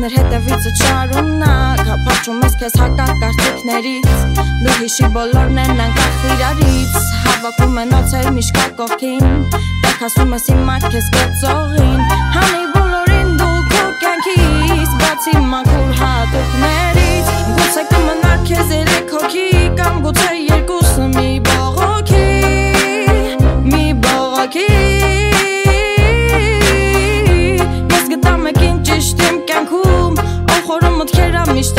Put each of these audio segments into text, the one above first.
Ներ հետևիցը չարունակ Հապաչում ես քեզ հակակարծիքներից Դու հիշի բոլորն են անկախ իրարից Հավաքում են օձեր միշկա կողքին Դեք ասում ես իմ այդ քեզ գծողին Հանի բոլորին դու քո կյանքից Բացի մաքուր հատուկներից Գուցե կմնար քեզ երեք հոգի Կամ գուցե երկուսը մի բողոքի Մի բողոքի Ես գտամ եկին ճիշտ իմ կյանքում Ով խորում մտքերա միշտ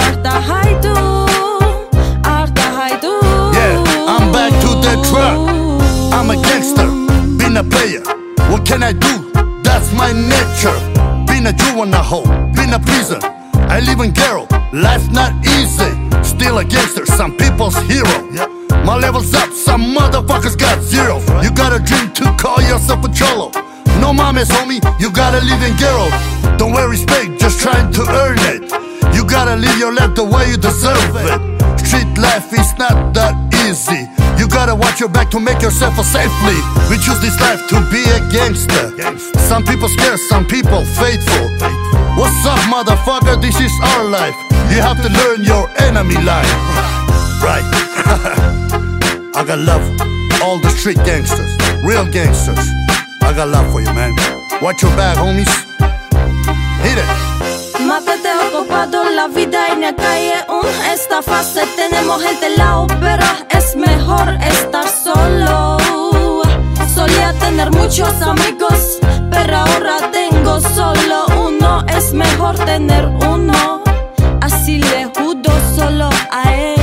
արտահայտում Yeah, I'm back to the trap I'm a gangster, been a player What can I do? That's my nature Been a Jew in a hole, been a prison I live in ghetto, life's not easy Still a gangster, some people's hero My level's up, some motherfuckers got zero You got a dream to call yourself a cholo No mames homie, you gotta live in ghetto Don't wear respect, just trying to earn it You gotta live your life the way you deserve it Street life is not that easy You gotta watch your back to make yourself safely We choose this life to be a gangster Some people scared, some people faithful What's up motherfucker, this is our life You have to learn your enemy life Right I got love all the street gangsters Real gangsters I got love for you man Watch your back homies Hit it Mate te ho copado la vida en la calle Esta fase tenemos gente lao Pero es mejor estar solo Solía tener muchos amigos Pero ahora tengo solo uno Es mejor tener uno Así le judo solo a él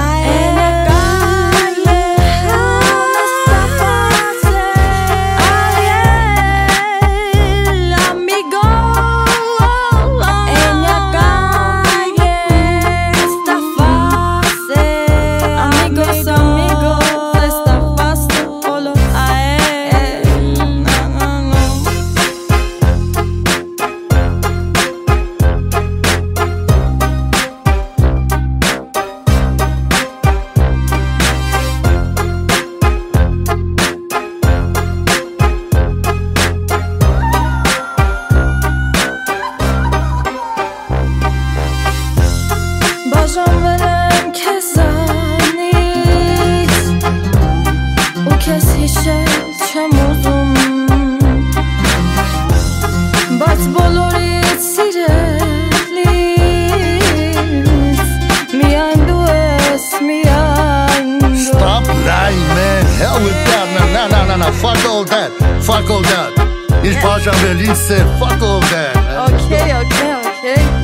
Բաժանվելեմ քեզանից Ու քեզ հիշել չեմ ուզում Բայց բոլորից սիրելիս Միայն դու ես, միայն դու Stop lying man, hell with that Nah, fuck all that Fuck all that It's Bajan Velin said fuck all that Okay